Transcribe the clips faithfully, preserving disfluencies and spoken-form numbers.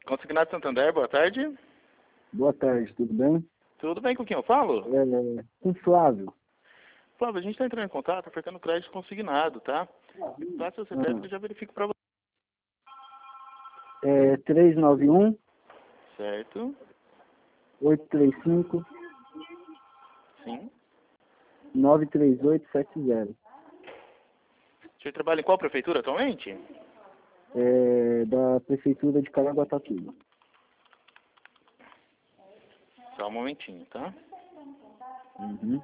Consignado Santander, boa tarde. Boa tarde, tudo bem? Tudo bem, com quem eu falo? É, com Flávio. Flávio, a gente está entrando em contato ofertando crédito consignado, tá? Passa o C P F que eu já verifico para você. É três nove um, Certo? oito três cinco, Sim. nove três oito sete zero. O senhor trabalha em qual prefeitura atualmente? É da Prefeitura de Caraguatatuba. Só um momentinho, tá? Uhum.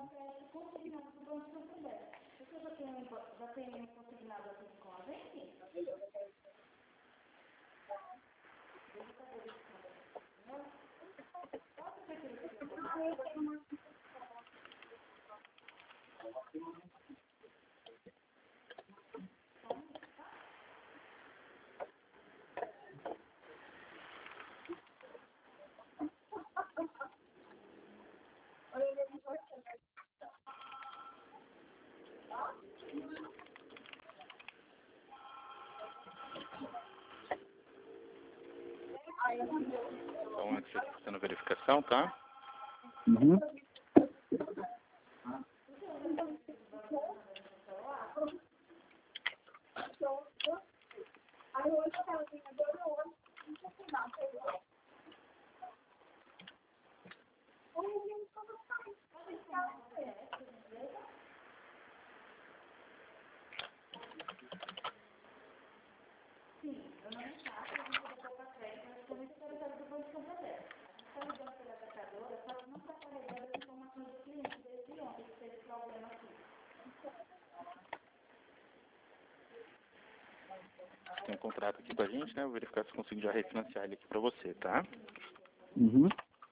Então, antes de fazendo a verificação, tá? Uhum. Tem um contrato aqui com a gente, né? Vou verificar se eu consigo já refinanciar ele aqui pra você, tá? Uhum.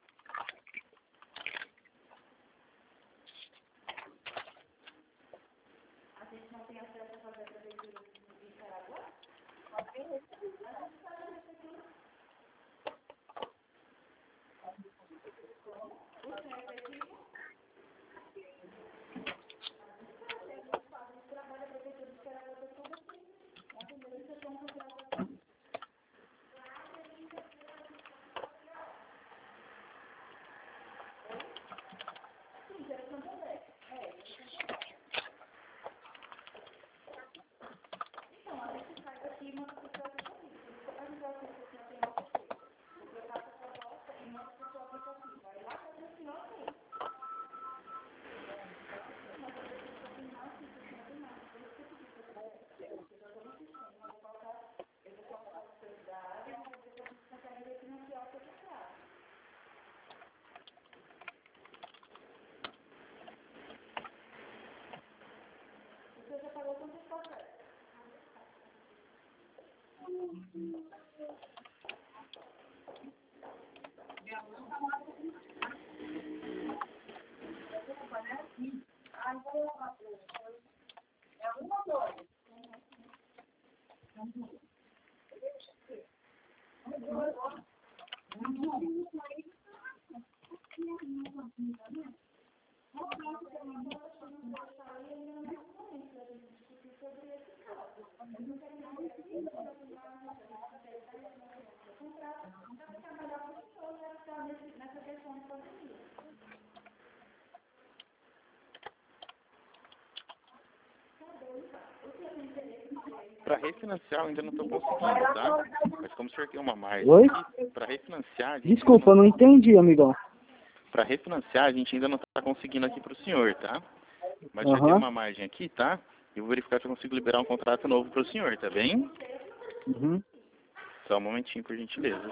Para refinanciar eu ainda não estou conseguindo, tá? Mas como o senhor tem uma margem Oi? aqui, para refinanciar a gente Desculpa, eu ainda não não... entendi, amigão. Para refinanciar a gente ainda não está conseguindo aqui para o senhor, tá? Mas já tem Aham. uma margem aqui, tá? Eu vou verificar se eu consigo liberar um contrato novo para o senhor, tá bem? Uhum. Só um momentinho, por gentileza.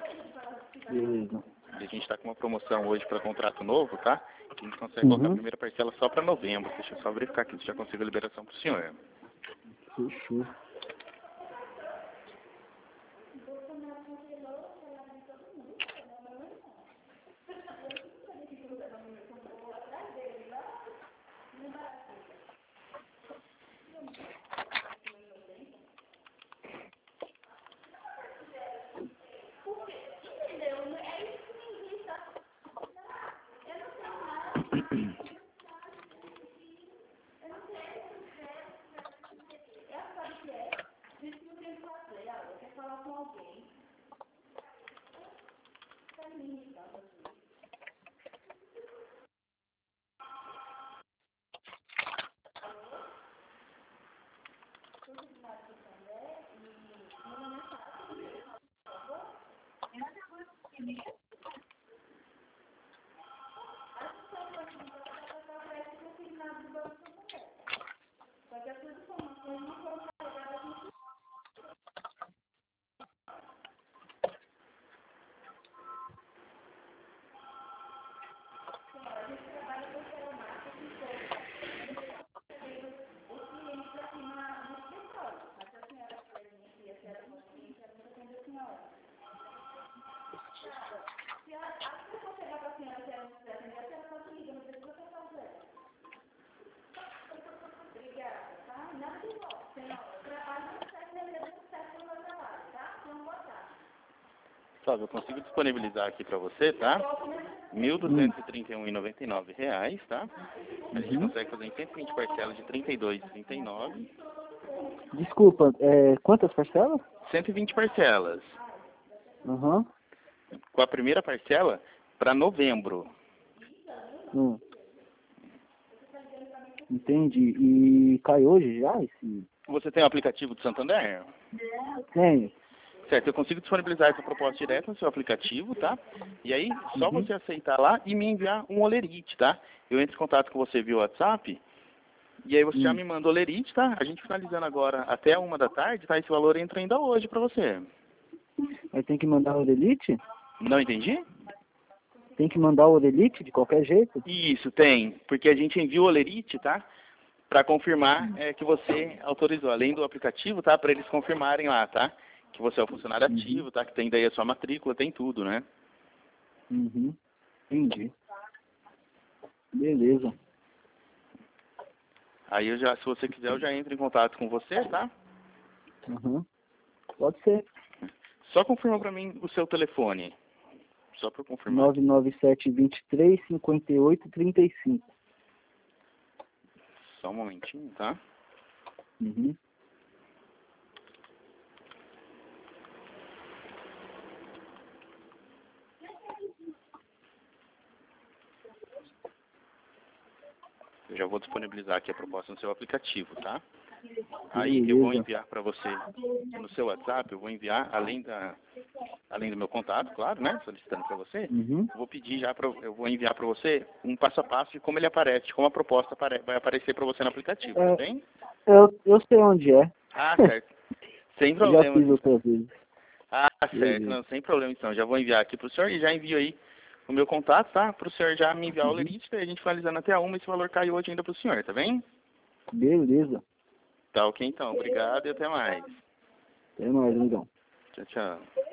Beleza. A gente está com uma promoção hoje para contrato novo, tá? A gente consegue colocar a Uhum. primeira parcela só para novembro. Deixa eu só verificar aqui se já consigo a liberação para o senhor. Fechou. Tá, eu consigo disponibilizar aqui para você, tá? mil duzentos e trinta e um reais e noventa e nove reais, tá? A gente Uhum. consegue fazer em cento e vinte parcelas de trinta e dois reais e trinta e nove. Desculpa, é, quantas parcelas? cento e vinte parcelas. Aham. Com a primeira parcela para novembro. Hum. Entendi. E cai hoje já esse? Você tem o aplicativo do Santander? Tem. Certo, eu consigo disponibilizar essa proposta direta no seu aplicativo, tá? E aí, só Uhum. você aceitar lá e me enviar um olerite, tá? Eu entro em contato com você via WhatsApp, e aí você já Hum. me manda o olerite, tá? A gente finalizando agora até uma da tarde, tá? Esse valor entra ainda hoje pra você. Mas tem que mandar o Orelite? Não entendi? Tem que mandar o Orelite de qualquer jeito? Isso, tem. Porque a gente envia o olerite, tá? Pra confirmar é, que você autorizou, além do aplicativo, tá? Pra eles confirmarem lá, tá? Que você é o funcionário Uhum. ativo, tá? Que tem daí a sua matrícula, tem tudo, né? Uhum. Entendi. Beleza. Aí eu já, se você quiser, eu já entro em contato com você, tá? Uhum. Pode ser. Só confirma pra mim o seu telefone. Só pra eu confirmar. nove nove sete, dois três, cinco oito, três cinco. Só um momentinho, tá? Uhum. Eu já vou disponibilizar aqui a proposta no seu aplicativo, tá? Aí eu vou Beleza. enviar pra você no seu WhatsApp, eu vou enviar, além da além do meu contato, claro, né? Solicitando pra você, Uhum. eu vou pedir já, pra, eu vou enviar pra você um passo a passo de como ele aparece, como a proposta apare, vai aparecer pra você no aplicativo, tá É, bem? eu, eu sei onde é. Ah, certo. Sem Eu já problemas, fiz então. outras vezes. Ah, certo, Beleza. não, sem problema então. Já vou enviar aqui pro senhor e já envio aí o meu contato, tá? Pro senhor já me enviar o Uhum. lerite, e a gente finalizando até a uma, esse valor caiu hoje ainda pro senhor, tá bem? Beleza. Tá ok então, obrigado e até mais. Até mais, amigão. Tchau, tchau.